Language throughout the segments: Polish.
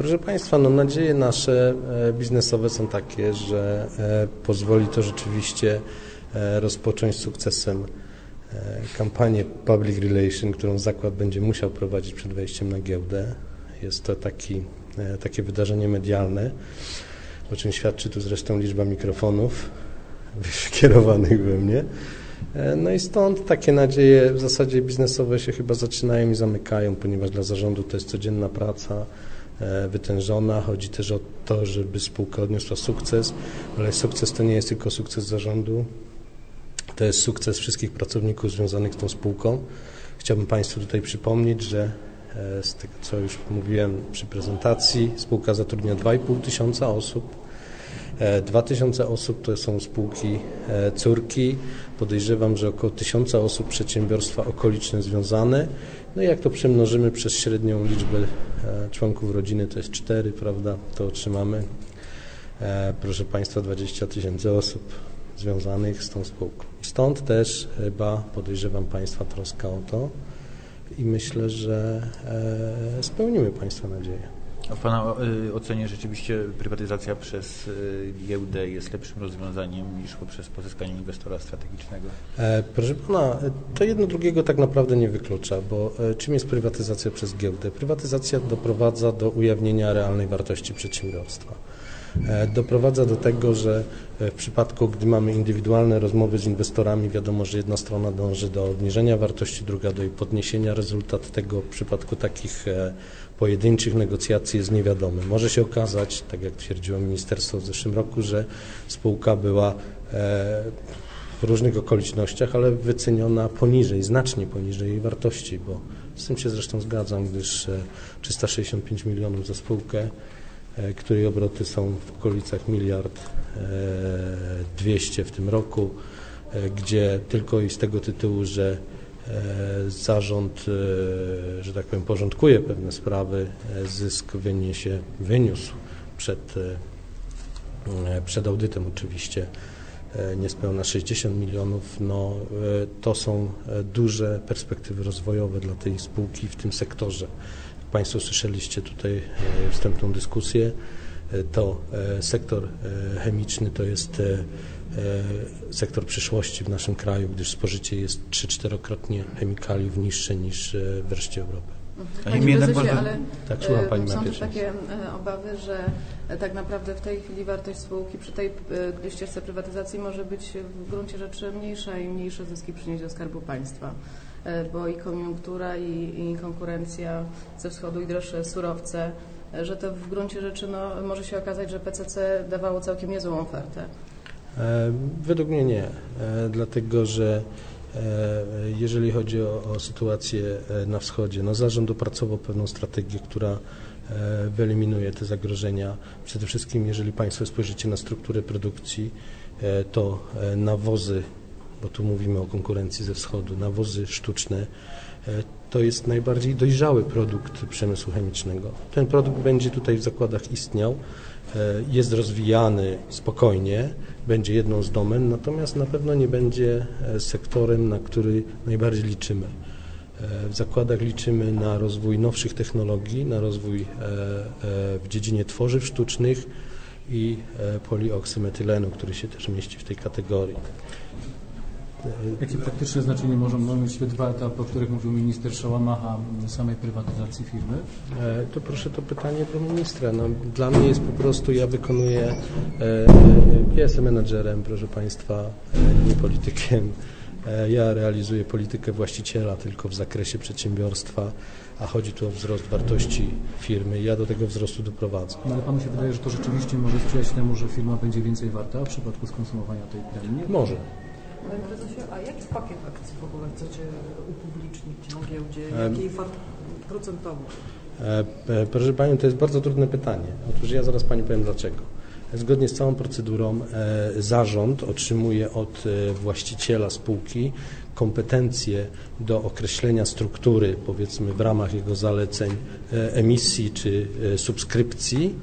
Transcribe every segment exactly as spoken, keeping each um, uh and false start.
Proszę Państwa, no nadzieje nasze biznesowe są takie, że pozwoli to rzeczywiście rozpocząć sukcesem kampanię Public Relation, którą zakład będzie musiał prowadzić przed wejściem na giełdę. Jest to taki, takie wydarzenie medialne, o czym świadczy tu zresztą liczba mikrofonów kierowanych we mnie. No i stąd takie nadzieje w zasadzie biznesowe się chyba zaczynają i zamykają, ponieważ dla zarządu to jest codzienna praca wytężona. Chodzi też o to, żeby spółka odniosła sukces, ale sukces to nie jest tylko sukces zarządu, to jest sukces wszystkich pracowników związanych z tą spółką. Chciałbym Państwu tutaj przypomnieć, że z tego, co już mówiłem przy prezentacji, spółka zatrudnia dwa i pół tysiąca osób. Dwa tysiące osób to są spółki córki. Podejrzewam, że około tysiąca osób przedsiębiorstwa okoliczne związane. No i jak to przemnożymy przez średnią liczbę członków rodziny, to jest cztery, prawda, to otrzymamy, proszę Państwa, dwadzieścia tysięcy osób związanych z tą spółką. Stąd też chyba podejrzewam Państwa troska o to i myślę, że spełnimy Państwa nadzieję. A w Pana ocenie rzeczywiście prywatyzacja przez giełdę jest lepszym rozwiązaniem niż poprzez pozyskanie inwestora strategicznego? E, proszę Pana, to jedno drugiego tak naprawdę nie wyklucza, bo e, czym jest prywatyzacja przez giełdę? Prywatyzacja doprowadza do ujawnienia realnej wartości przedsiębiorstwa. E, doprowadza do tego, że w przypadku, gdy mamy indywidualne rozmowy z inwestorami, wiadomo, że jedna strona dąży do obniżenia wartości, druga do jej podniesienia. Rezultat tego w przypadku takich e, pojedynczych negocjacji jest niewiadomy. Może się okazać, tak jak twierdziło ministerstwo w zeszłym roku, że spółka była e, w różnych okolicznościach, ale wyceniona poniżej, znacznie poniżej jej wartości, bo z tym się zresztą zgadzam, gdyż e, trzysta sześćdziesiąt pięć milionów za spółkę, e, której obroty są w okolicach miliard dwieście w tym roku, e, gdzie tylko i z tego tytułu, że zarząd, że tak powiem, porządkuje pewne sprawy, zysk wyniesie, wyniósł przed, przed audytem oczywiście niespełna sześćdziesiąt milionów, no to są duże perspektywy rozwojowe dla tej spółki w tym sektorze. Jak Państwo słyszeliście tutaj wstępną dyskusję, to sektor chemiczny to jest sektor przyszłości w naszym kraju, gdyż spożycie jest trzy czterokrotnie chemikaliów niższe niż w reszcie Europy. Panie prezesie, ale tak, słucham Pani są też takie obawy, że tak naprawdę w tej chwili wartość spółki przy tej ścieżce prywatyzacji może być w gruncie rzeczy mniejsza i mniejsze zyski przynieść do Skarbu Państwa, bo i koniunktura, i, i konkurencja ze wschodu, i droższe surowce, że to w gruncie rzeczy no, może się okazać, że P C C dawało całkiem niezłą ofertę. Według mnie nie, dlatego że jeżeli chodzi o, o sytuację na wschodzie, no zarząd opracował pewną strategię, która wyeliminuje te zagrożenia. Przede wszystkim, jeżeli Państwo spojrzycie na strukturę produkcji, to nawozy, bo tu mówimy o konkurencji ze wschodu, nawozy sztuczne, to jest najbardziej dojrzały produkt przemysłu chemicznego. Ten produkt będzie tutaj w zakładach istniał, jest rozwijany spokojnie, będzie jedną z domen, natomiast na pewno nie będzie sektorem, na który najbardziej liczymy. W zakładach liczymy na rozwój nowszych technologii, na rozwój w dziedzinie tworzyw sztucznych i polioksymetylenu, który się też mieści w tej kategorii. Jakie praktyczne znaczenie mogą mieć te dwa etapy, o których mówił minister Szałamacha, samej prywatyzacji firmy? To proszę to pytanie do ministra. No, dla mnie jest po prostu, ja wykonuję, ja jestem menadżerem, proszę Państwa, nie politykiem. Ja realizuję politykę właściciela tylko w zakresie przedsiębiorstwa, a chodzi tu o wzrost wartości firmy i ja do tego wzrostu doprowadzę. No, ale Panu się wydaje, że to rzeczywiście może sprzyjać temu, że firma będzie więcej warta w przypadku skonsumowania tej premii? Może. Panie prezesie, a jaki pakiet akcji w ogóle chcecie upublicznić na giełdzie? Jakiej procentowo? Proszę Panią, to jest bardzo trudne pytanie. Otóż ja zaraz Pani powiem dlaczego. Zgodnie z całą procedurą zarząd otrzymuje od właściciela spółki kompetencje do określenia struktury, powiedzmy w ramach jego zaleceń, emisji czy subskrypcji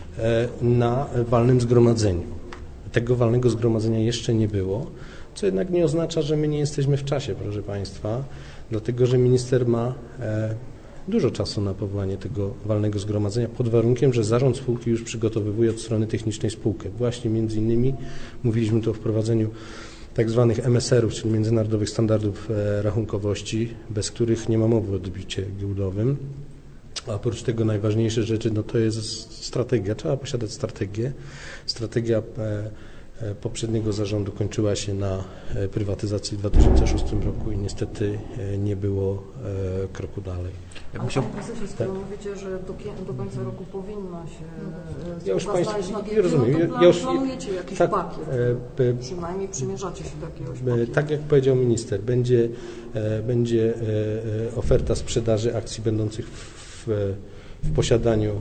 na walnym zgromadzeniu. Tego walnego zgromadzenia jeszcze nie było, co jednak nie oznacza, że my nie jesteśmy w czasie, proszę Państwa, dlatego że minister ma dużo czasu na powołanie tego walnego zgromadzenia, pod warunkiem, że zarząd spółki już przygotowywuje od strony technicznej spółkę. Właśnie między innymi mówiliśmy tu o wprowadzeniu tak zwanych M S R-ów, czyli międzynarodowych standardów rachunkowości, bez których nie ma mowy o debiucie giełdowym. A oprócz tego najważniejsze rzeczy, no to jest strategia. Trzeba posiadać strategię. Strategia poprzedniego zarządu kończyła się na prywatyzacji w dwa tysiące szóstym roku i niestety nie było kroku dalej. Ja Ale panie prezesie, skoro tak. mówicie, że do, do końca roku powinna się ja już znaleźć Państwu, na giełdzie, rozumiem, no to plan, ja już, planujecie jakiś tak, pakiet, e, przynajmniej przymierzacie się do jakiegoś pakietu. Tak jak powiedział minister, będzie, e, będzie e, oferta sprzedaży akcji będących w, w, w posiadaniu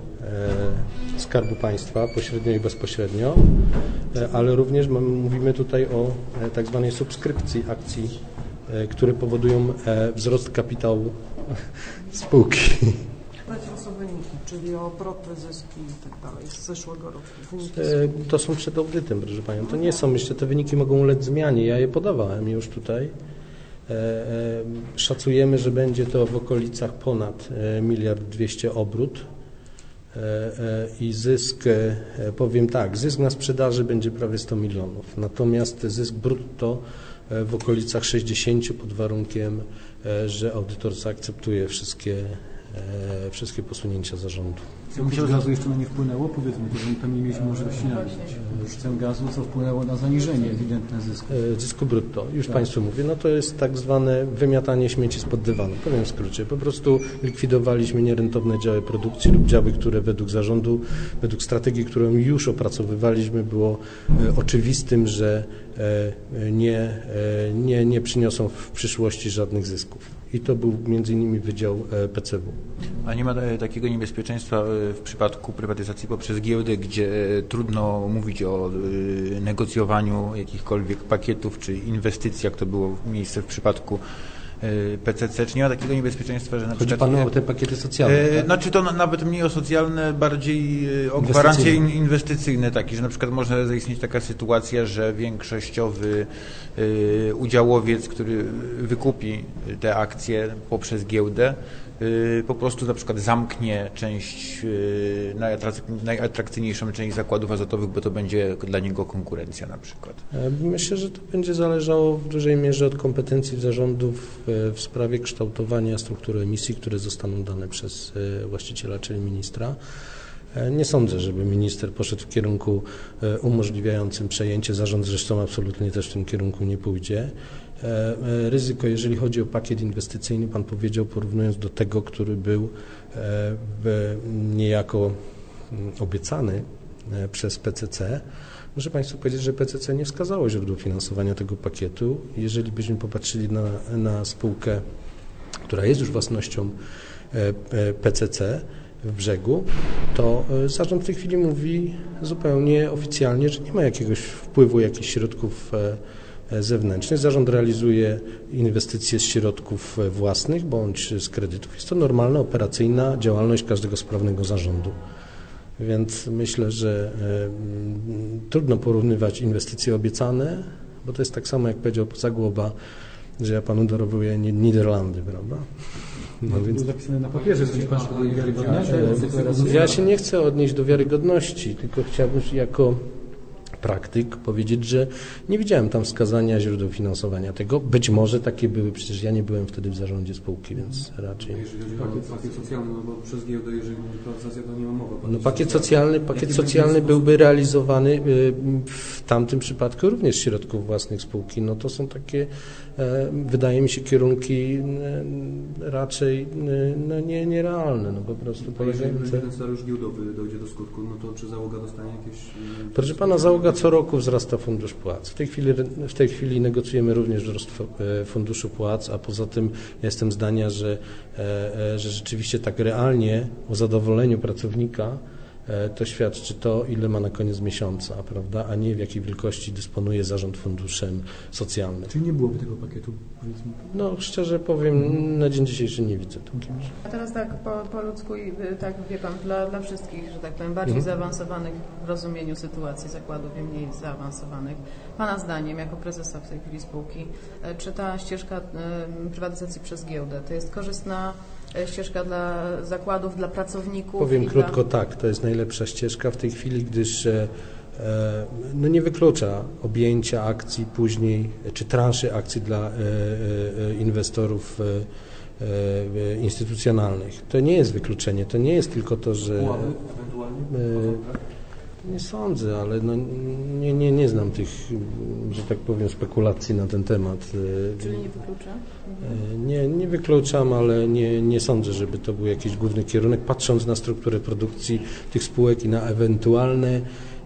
e, Skarbu Państwa, pośrednio i bezpośrednio, e, ale również mamy, mówimy tutaj o e, tak zwanej subskrypcji akcji, e, które powodują e, wzrost kapitału spółki. To są wyniki, czyli obroty, zyski i tak dalej z zeszłego roku. E, to są przed audytem, proszę Panią. To nie są jeszcze, te wyniki mogą ulec zmianie. Ja je podawałem już tutaj. E, e, szacujemy, że będzie to w okolicach ponad e, miliard dwieście obrót e, e, i zysk, e, powiem tak, zysk na sprzedaży będzie prawie sto milionów. Natomiast zysk brutto e, w okolicach sześćdziesiąt pod warunkiem, e, że audytor zaakceptuje wszystkie E, wszystkie posunięcia zarządu. Cen gazu jeszcze na nie wpłynęło? Powiedzmy, to że tam nie mieliśmy możliwości nabyć. Cen gazu, co wpłynęło na zaniżenie ewidentne zysku. E, zysku brutto. Już tak. Państwu mówię, no to jest tak zwane wymiatanie śmieci spod dywanu. Powiem w skrócie. Po prostu likwidowaliśmy nierentowne działy produkcji lub działy, które według zarządu, według strategii, którą już opracowywaliśmy, było e, oczywistym, że e, nie, e, nie, nie przyniosą w przyszłości żadnych zysków. I to był między innymi Wydział P C W. A nie ma takiego niebezpieczeństwa w przypadku prywatyzacji poprzez giełdę, gdzie trudno mówić o negocjowaniu jakichkolwiek pakietów czy inwestycji, jak to było miejsce w przypadku P C C, czy nie ma takiego niebezpieczeństwa, że na Chodzi przykład... Panu o te pakiety socjalne? E, tak? Znaczy to nawet mniej o socjalne, bardziej o gwarancje inwestycyjne takie, że na przykład może zaistnieć taka sytuacja, że większościowy e, udziałowiec, który wykupi te akcje poprzez giełdę, e, po prostu na przykład zamknie część, e, najatrakcyjniejszą część zakładów azotowych, bo to będzie dla niego konkurencja na przykład. Myślę, że to będzie zależało w dużej mierze od kompetencji zarządów w sprawie kształtowania struktury emisji, które zostaną dane przez właściciela, czyli ministra. Nie sądzę, żeby minister poszedł w kierunku umożliwiającym przejęcie. Zarząd zresztą absolutnie też w tym kierunku nie pójdzie. Ryzyko, jeżeli chodzi o pakiet inwestycyjny, Pan powiedział, porównując do tego, który był niejako obiecany przez P C C, muszę Państwu powiedzieć, że P C C nie wskazało źródło finansowania tego pakietu. Jeżeli byśmy popatrzyli na, na spółkę, która jest już własnością P C C w Brzegu, to zarząd w tej chwili mówi zupełnie oficjalnie, że nie ma jakiegoś wpływu jakichś środków zewnętrznych. Zarząd realizuje inwestycje z środków własnych bądź z kredytów. Jest to normalna, operacyjna działalność każdego sprawnego zarządu. Więc myślę, że y, trudno porównywać inwestycje obiecane, bo to jest tak samo, jak powiedział Zagłoba, że ja Panu darowuję Niderlandy, prawda? No, więc... Było zapisane na papierze, że Pan szkoduje wiarygodności. Ja się nie chcę odnieść do wiarygodności, tylko chciałbym jako praktyk powiedzieć, że nie widziałem tam wskazania źródeł finansowania tego. Być może takie były, przecież ja nie byłem wtedy w zarządzie spółki, więc raczej... Jeżeli chodzi o pakiet, pakiet socjalny, no bo przez giełdę, jeżeli mówi prywatyzacja, to nie ma mowy. No pakiet socjalny, pakiet socjalny byłby realizowany w tamtym przypadku również z środków własnych spółki. No to są takie, wydaje mi się, kierunki raczej no nie, nierealne, no po prostu. A jeżeli ten scenariusz giełdowy dojdzie do skutku, no to czy załoga dostanie jakieś... Proszę Pana, załoga co roku wzrasta fundusz płac. W tej chwili, w tej chwili negocjujemy również wzrost funduszu płac, a poza tym ja jestem zdania, że, że rzeczywiście tak realnie o zadowoleniu pracownika to świadczy to, ile ma na koniec miesiąca, prawda, a nie w jakiej wielkości dysponuje zarząd funduszem socjalnym. Czyli nie byłoby tego pakietu, powiedzmy? No, szczerze powiem, na dzień dzisiejszy nie widzę tego. A teraz tak po, po ludzku i tak wie Pan, dla, dla wszystkich, że tak powiem, bardziej mhm. zaawansowanych w rozumieniu sytuacji zakładów i mniej zaawansowanych. Pana zdaniem, jako prezesa w tej chwili spółki, czy ta ścieżka prywatyzacji przez giełdę to jest korzystna ścieżka dla zakładów, dla pracowników? Powiem krótko, dla... tak, to jest najlepsza ścieżka w tej chwili, gdyż e, no nie wyklucza objęcia akcji później, czy transzy akcji dla e, e, inwestorów e, e, instytucjonalnych. To nie jest wykluczenie, to nie jest tylko to, że... Puławy ewentualnie? E, nie sądzę, ale no, nie, nie, nie znam tych, że tak powiem, spekulacji na ten temat. Czyli nie wyklucza? Mhm. Nie, nie wykluczam, ale nie, nie sądzę, żeby to był jakiś główny kierunek, patrząc na strukturę produkcji tych spółek i na ewentualne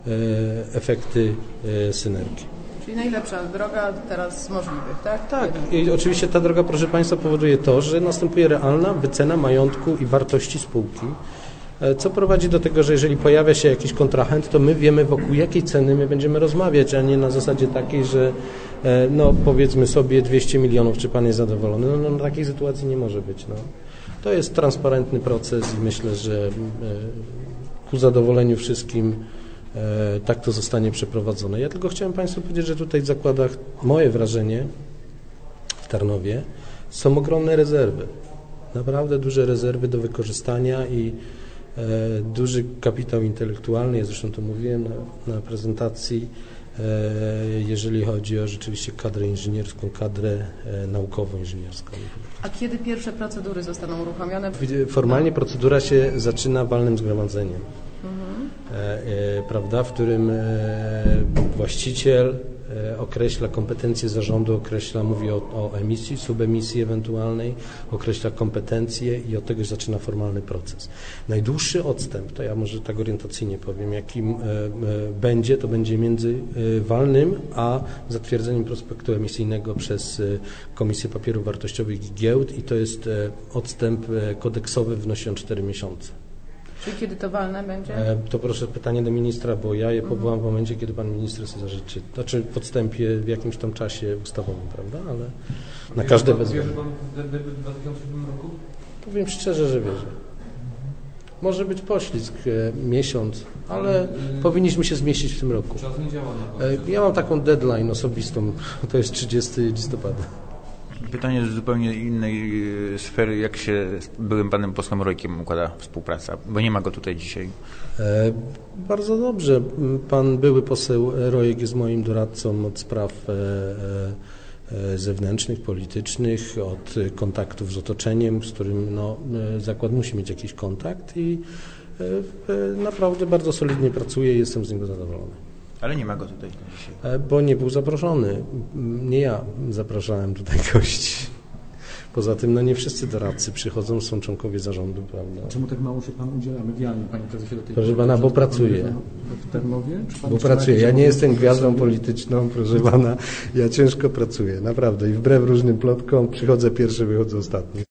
efekty synergii. Czyli najlepsza droga teraz z możliwych, tak? Tak. I oczywiście ta droga, proszę Państwa, powoduje to, że następuje realna wycena majątku i wartości spółki, co prowadzi do tego, że jeżeli pojawia się jakiś kontrahent, to my wiemy, wokół jakiej ceny my będziemy rozmawiać, a nie na zasadzie takiej, że no powiedzmy sobie dwieście milionów, czy Pan jest zadowolony. No, no takiej sytuacji nie może być. No. To jest transparentny proces i myślę, że ku zadowoleniu wszystkim tak to zostanie przeprowadzone. Ja tylko chciałem Państwu powiedzieć, że tutaj w zakładach, moje wrażenie w Tarnowie, są ogromne rezerwy. Naprawdę duże rezerwy do wykorzystania i e, duży kapitał intelektualny, ja zresztą to mówiłem na, na prezentacji, e, jeżeli chodzi o rzeczywiście kadrę inżynierską, kadrę e, naukowo-inżynierską. A kiedy pierwsze procedury zostaną uruchomione? Formalnie procedura się zaczyna walnym zgromadzeniem. E, e, prawda, w którym e, właściciel e, określa kompetencje zarządu, określa, mówi o, o emisji, subemisji ewentualnej, określa kompetencje i od tego zaczyna formalny proces. Najdłuższy odstęp, to ja może tak orientacyjnie powiem, jakim e, e, będzie, to będzie między e, walnym a zatwierdzeniem prospektu emisyjnego przez e, Komisję Papierów Wartościowych i Giełd i to jest e, odstęp e, kodeksowy wynosi cztery miesiące. Czyli kiedy to walne będzie? To proszę pytanie do ministra, bo ja je powołam w momencie, kiedy pan minister sobie zażyczy. Znaczy w podstępie w jakimś tam czasie ustawowym, prawda? Ale na każde wezwanie. Wierzy pan w debiut w dwa tysiące siódmym roku? Powiem szczerze, że wierzę. Może być poślizg, e, miesiąc, ale yy, powinniśmy się zmieścić w tym roku. Czas nie działa na e, Ja mam taką deadline osobistą, to jest trzydziestego listopada. Pytanie z zupełnie innej sfery, jak się z byłym panem posłem Rojkiem układa współpraca, bo nie ma go tutaj dzisiaj. E, bardzo dobrze. Pan były poseł Rojek jest moim doradcą od spraw e, e, zewnętrznych, politycznych, od kontaktów z otoczeniem, z którym no, zakład musi mieć jakiś kontakt i e, e, naprawdę bardzo solidnie pracuje i jestem z niego zadowolony. Ale nie ma go tutaj dzisiaj. Bo nie był zaproszony. Nie ja zapraszałem tutaj gości. Poza tym, no nie wszyscy doradcy przychodzą, są członkowie zarządu, prawda? Czemu tak mało się Pan udziela medialnie, Panie Prezesie? Do tej Proszę Pana, bo pracuję. W Tarnowie? Bo pracuję. Ja nie jestem gwiazdą polityczną, proszę Pana. Ja ciężko pracuję, naprawdę. I wbrew różnym plotkom przychodzę pierwszy, wychodzę ostatni.